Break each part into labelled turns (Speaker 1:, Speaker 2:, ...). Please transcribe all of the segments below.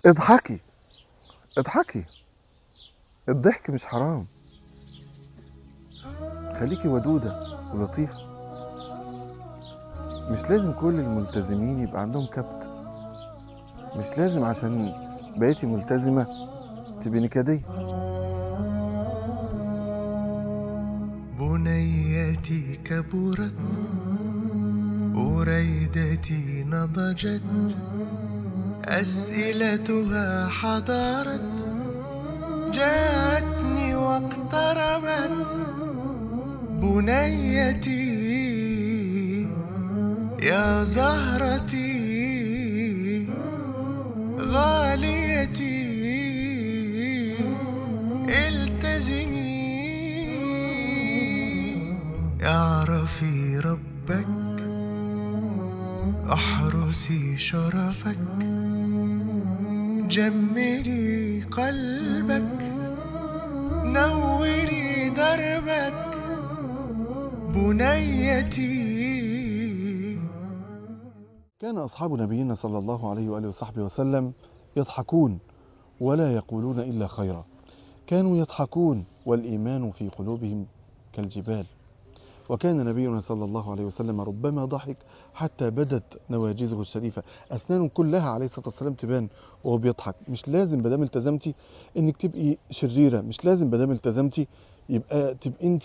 Speaker 1: اضحكي، اضحكي، الضحك مش حرام. خليكي ودودة ولطيفة. مش لازم كل الملتزمين يبقى عندهم كبت. مش لازم عشان بقيتي ملتزمة تبقي نكدية.
Speaker 2: بنيتي كبرت وريدتي نضجت، أسئلتها حضارت، جاءتني واقتربت. بنيتي يا زهرتي غاليتي، التزمي اعرفي ربك، احرسي شرفك، جملي قلبك، نوري دربك. بنيتي.
Speaker 1: كان أصحاب نبينا صلى الله عليه وآله وصحبه وسلم يضحكون ولا يقولون إلا خيرا. كانوا يضحكون والإيمان في قلوبهم كالجبال. وكان نبينا صلى الله عليه وسلم ربما ضحك حتى بدت نواجذه الشريفة، أسنانه كلها عليه الصلاة والسلام تبان وهو بيضحك. مش لازم بدام التزمتي إنك تبقي شريرة، مش لازم بدام التزمتي يبقى تبقي أنت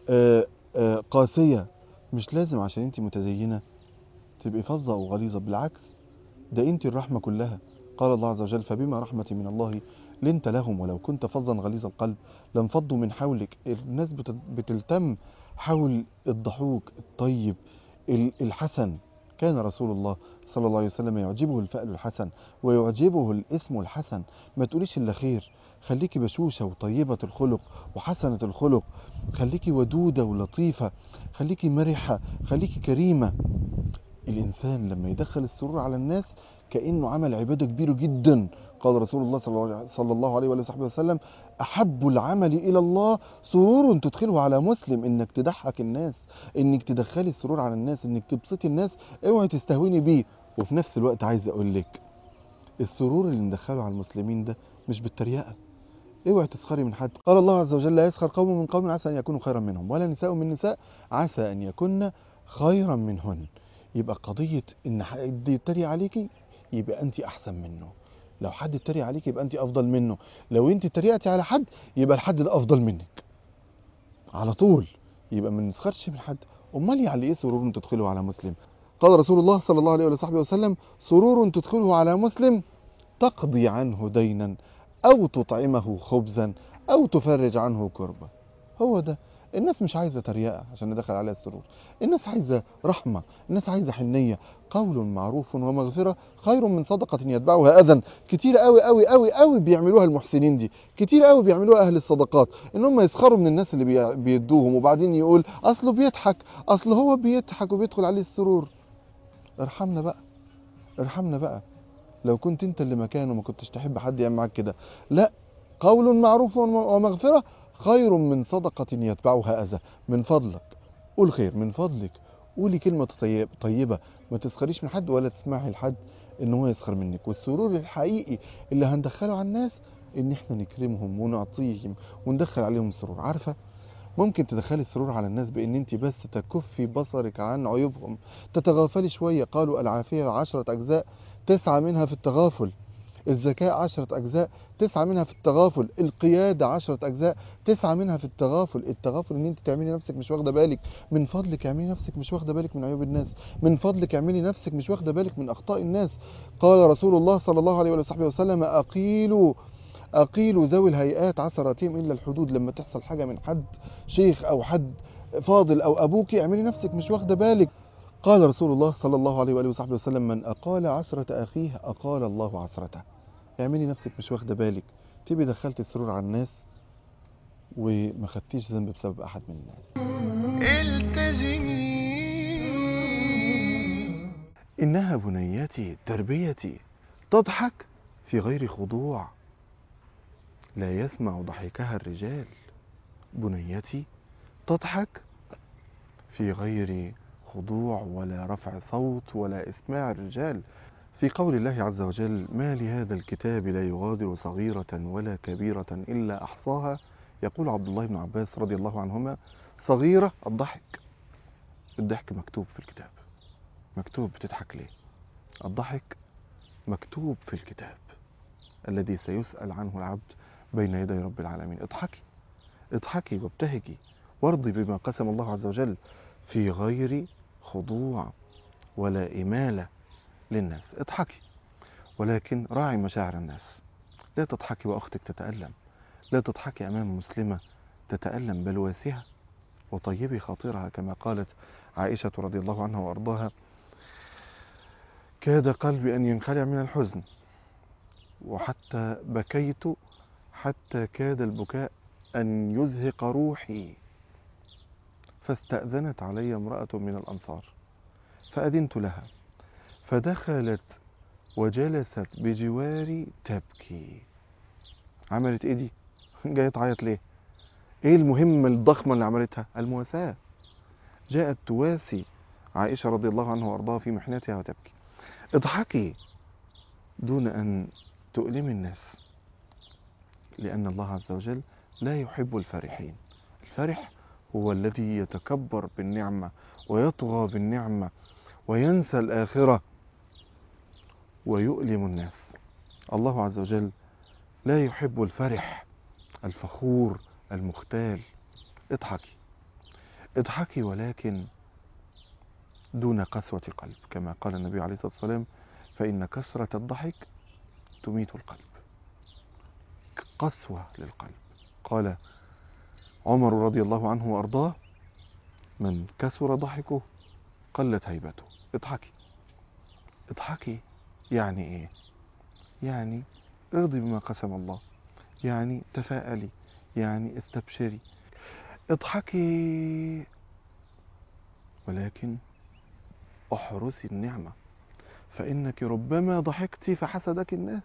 Speaker 1: قاسية، مش لازم عشان أنت متدينة تبقي فظة أو غليظة. بالعكس، ده أنت الرحمة كلها. قال الله عز وجل: فبما رحمة من الله لنت لهم ولو كنت فظا غليظ القلب لانفضوا من حولك. الناس بتلتم حول الضحوك الطيب الحسن. كان رسول الله صلى الله عليه وسلم يعجبه الفأل الحسن ويعجبه الاسم الحسن. ما تقوليش إلا خير. خليكي بشوشة وطيبة الخلق وحسنة الخلق. خليكي ودودة ولطيفة. خليكي مرحة. خليكي كريمة. الإنسان لما يدخل السرور على الناس كأنه عمل عبادة كبيرة جدا. قال رسول الله صلى الله عليه وآله وسلم: أحب العمل إلى الله سرور تدخله على مسلم. إنك تضحك الناس، إنك تدخلي السرور على الناس، إنك تبسطي الناس، اوعي تستهوني بيه. وفي نفس الوقت عايز أقول لك، السرور اللي ندخله على المسلمين ده مش بالتريقة. اوعي تسخري من حد. قال الله عز وجل: لا يسخر قوم من قوم عسى أن يكونوا خيرا منهم ولا نساء من نساء عسى أن يكن خيرا منهن. يبقى قضية إن حد يتريق عليكي يبقى أنت أحسن منه. لو حد اتريق عليك يبقى أنت أفضل منه. لو أنت اتريقتي على حد يبقى الحد ده أفضل منك على طول. يبقى ما نسخرش من حد. أمال يعني إيه سرور تدخله على مسلم؟ قال رسول الله صلى الله عليه وصحبه وسلم: سرور تدخله على مسلم تقضي عنه دينا أو تطعمه خبزا أو تفرج عنه كربة. هو ده. الناس مش عايزة تريقة عشان ندخل عليها السرور. الناس عايزة رحمة، الناس عايزة حنية. قول معروف ومغفرة خير من صدقة يتبعها أذى. كتير قوي قوي قوي قوي بيعملوها المحسنين دي، كتير قوي بيعملوها أهل الصدقات، إن هم يسخروا من الناس اللي بيدوهم وبعدين يقول أصله بيضحك، أصله هو بيضحك وبيدخل عليه السرور. ارحمنا بقى، ارحمنا بقى. لو كنت انت اللي مكانه ما كنتش تحب حد يعمل معاك كده. لا، قول معروف ومغفرة خير من صدقة يتبعها أذى. من فضلك قول خير، من فضلك قولي كلمة طيبة. ما تسخريش من حد ولا تسمعي لحد ان هو يسخر منك. والسرور الحقيقي اللي هندخله على الناس ان احنا نكرمهم ونعطيهم وندخل عليهم السرور. عارفة، ممكن تدخلي السرور على الناس بان انت بس تكفي بصرك عن عيوبهم، تتغافلي شوية. قالوا: العافية 10 أجزاء 9 منها في التغافل. الذكاء 10 أجزاء 9 منها في التغافل. القيادة 10 أجزاء 9 منها في التغافل. التغافل ان انت تعملي نفسك مش واخدة بالك. من فضلك اعملي نفسك مش واخدة بالك من عيوب الناس. من فضلك اعملي نفسك مش واخدة بالك من أخطاء الناس. قال رسول الله صلى الله عليه وصحبه وسلم: أقيلوا ذوي الهيئات عثراتهم إلا الحدود. لما تحصل حاجة من حد شيخ أو حد فاضل أو أبوكي اعملي نفسك مش واخدة بالك. قال رسول الله صلى الله عليه وآله وصحبه وسلم: من أقال عثرة أخيه أقال الله عثرته. اعملي نفسك مش واخدة بالك. تبقي دخلت السرور على الناس وما خدتيش ذنب بسبب أحد من الناس.
Speaker 2: التزمي.
Speaker 1: إنها بنيتي تربيتي تضحك في غير خضوع لا يسمع ضحكها الرجال. بنيتي تضحك في غير خضوع ولا رفع صوت ولا إسماع الرجال. في قول الله عز وجل: ما لهذا الكتاب لا يغادر صغيرة ولا كبيرة إلا أحصاها. يقول عبد الله بن عباس رضي الله عنهما: صغيرة الضحك. الضحك مكتوب في الكتاب. مكتوب، بتضحك ليه؟ الضحك مكتوب في الكتاب الذي سيسأل عنه العبد بين يدي رب العالمين. اضحكي، اضحكي وابتهجي وارضي بما قسم الله عز وجل في غير خضوع ولا إمالة للناس. اضحكي، ولكن راعي مشاعر الناس. لا تضحكي وأختك تتألم، لا تضحكي أمام مسلمة تتألم، بل واسها وطيبي خاطرها، كما قالت عائشة رضي الله عنها وأرضاها: كاد قلبي أن ينخلع من الحزن، وحتى بكيت حتى كاد البكاء أن يزهق روحي، فاستأذنت علي امرأة من الأنصار فأذنت لها، فدخلت وجلست بجواري تبكي. عملت ايه دي؟ جاية تعيط ليه؟ ايه المهمة الضخمة اللي عملتها؟ المواساة. جاءت تواسي عائشة رضي الله عنها وارضاها في محنتها وتبكي. اضحكي دون ان تؤلمي الناس، لان الله عز وجل لا يحب الفرحين. الفرح هو الذي يتكبر بالنعمة ويطغى بالنعمة وينسى الآخرة ويؤلم الناس. الله عز وجل لا يحب الفرح الفخور المختال. اضحكي، اضحكي، ولكن دون قسوة قلب، كما قال النبي عليه الصلاة والسلام: فإن كثرة الضحك تميت القلب. قسوة للقلب. قال عمر رضي الله عنه وأرضاه: من كثر ضحكه قلت هيبته. اضحكي، اضحكي. يعني ايه؟ يعني ارضي بما قسم الله، يعني تفاءلي، يعني استبشري. اضحكي، ولكن احرسي النعمة، فإنك ربما ضحكت فحسدك الناس.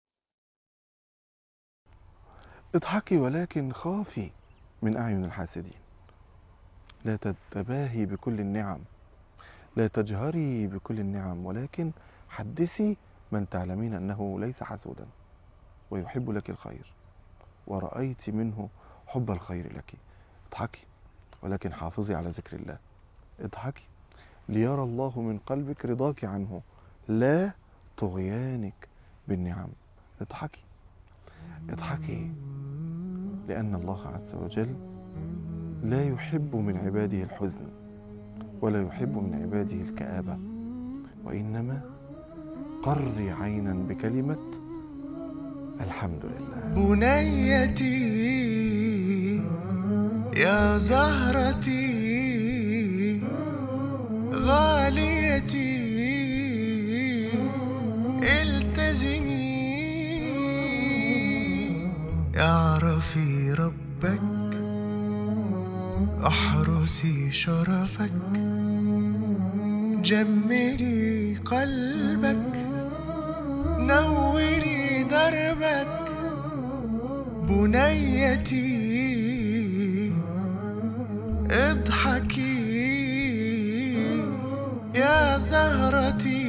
Speaker 1: اضحكي، ولكن خافي من أعين الحاسدين. لا تتباهي بكل النعم، لا تجهري بكل النعم، ولكن حدثي من تعلمين أنه ليس حسودا ويحب لك الخير ورأيت منه حب الخير لك. اضحكي، ولكن حافظي على ذكر الله. اضحكي ليرى الله من قلبك رضاك عنه، لا طغيانك بالنعم. اضحكي، اضحكي، لأن الله عز وجل لا يحب من عباده الحزن ولا يحب من عباده الكآبة، وإنما قري عينا بكلمة الحمد لله.
Speaker 2: بنيتي يا زهرتي غاليتي التزمي اعرفي ربك احرسي شرفك جملي قلبك نوري دربك بنيتي اضحكي يا زهرتي